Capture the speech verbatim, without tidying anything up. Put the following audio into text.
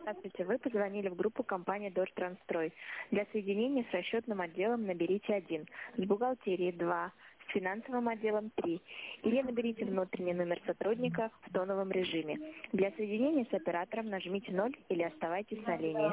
Здравствуйте, вы позвонили в группу компании «Дортранстрой». Для соединения с расчетным отделом наберите один, с бухгалтерией два, с финансовым отделом три, или наберите внутренний номер сотрудника в тоновом режиме. Для соединения с оператором нажмите ноль или оставайтесь на линии.